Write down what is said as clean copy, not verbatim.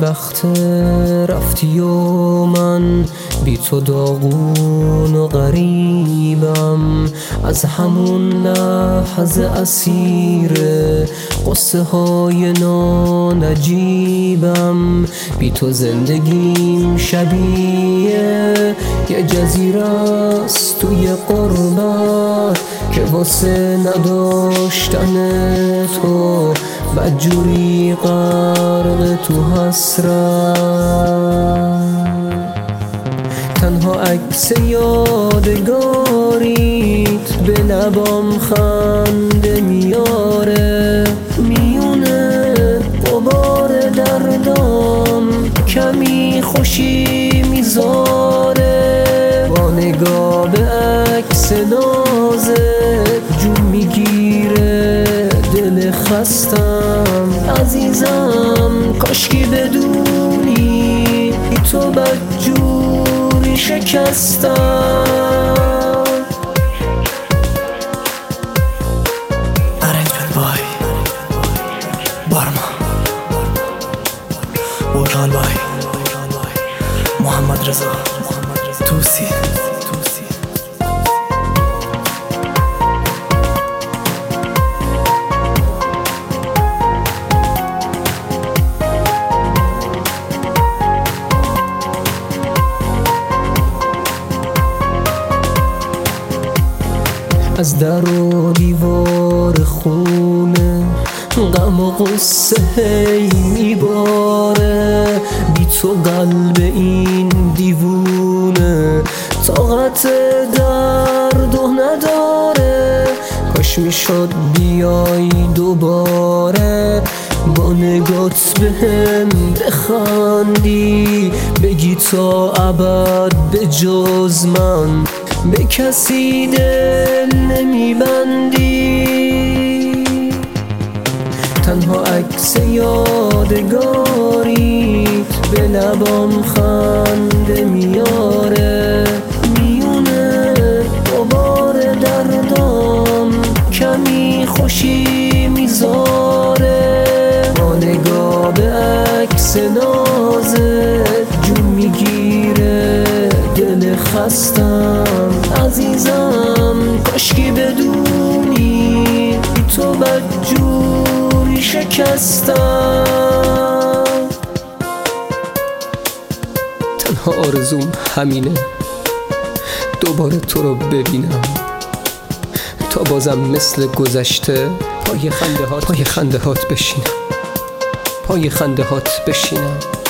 وقت رفتی و من بی تو داغون و غریبم، از همون لحظه اسیر قصه های ناجیبم. بی تو زندگیم شبیه یه جزیره است توی غربت که واسه نداشتن تو بدجوری غرق تو حسرت. تنها عکس یادگاریت به لبام خنده میاره، میونه غبار دردام کمی خوشی میذاره. با نگاه به عکس نازت جون میگیره دل خستم. عزیزم کاشکی بدونی بی تو بدجوری شکستم. Arrangement by Barma Vocal by محمد رضا توسی. از در و دیوار خونه غم و غصه هی میباره، بی تو قلب این دیوونه طاقت درد و نداره. کاش میشد بیای دوباره با نگات بهم بخندی، بگی تا ابد به جز من به کسی دل نمیبندی. تنها عکس یادگاریت به لبام خنده میاره، میونه غبار دردام کمی خوشی میذاره. با نگاه به عکس نازت جون میگیره دل خستم. عزیزم کاشکی بدونی بی تو بدجوری شکستم. تنها آرزوم همینه دوباره تو رو ببینم، تا بازم مثل گذشته پای خنده هات بشینم.